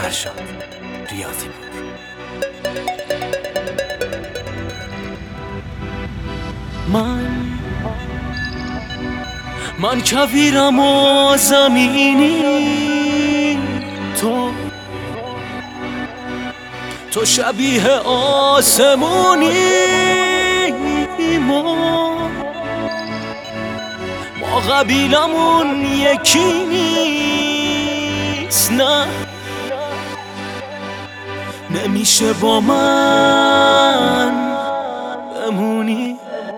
فرشاد ریاضی پور. من کویرم و زمینی، تو شبیه آسمونی. ما قبیلمون یکی نیست، نه نمیشه با من بمونی.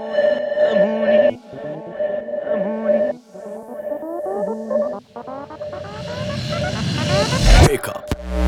Wake up.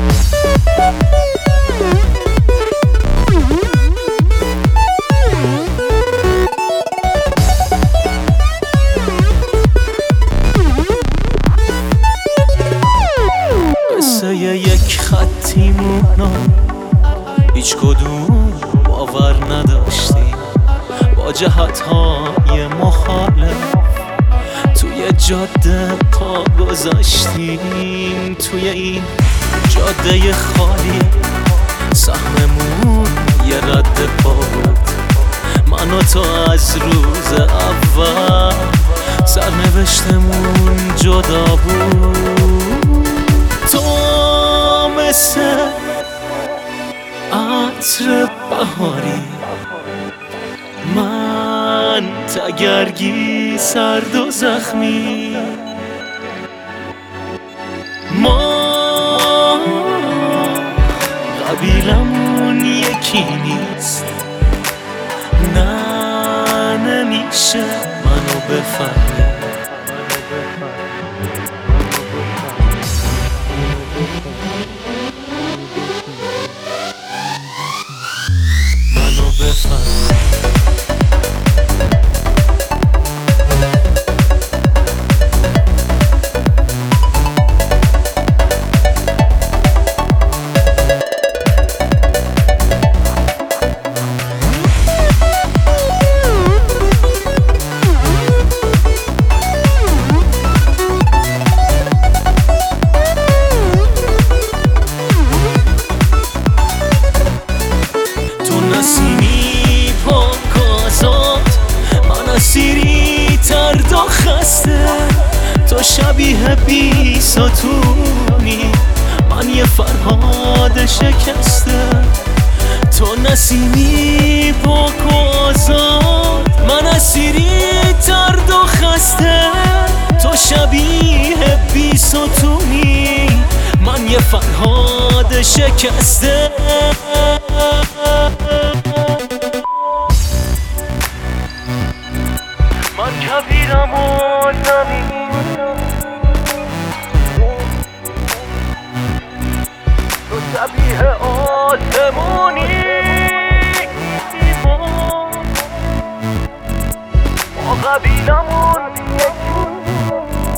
قصه یک خطیمونو هیچ کدوم باور نداشتیم، با جهت‌های مخالف توی جاده پا گذاشتیم. توی این جاده خالی سهممون یه رد پا بود. من و تو از روز اول سرنوشتمون جدا بود. تو مثل عطر بهاری، من تگرگی سرد و زخمی. ما قبیلمون یکی نیست، نه نمیشه منو بفهمی. منو بفهمی. نسیمی پاک آزاد، من اسیری ترد و خسته. تو شبیه بی ستونی، من یه فرهاد شکسته. تو نسیمی پاک آزاد، من اسیری ترد و خسته. تو شبیه بی ستونی، من یه فرهاد شکسته. من کویرم و زمین، تو شبیه آسمونی. ما قبیلمون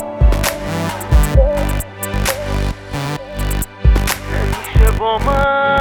نمیشه با من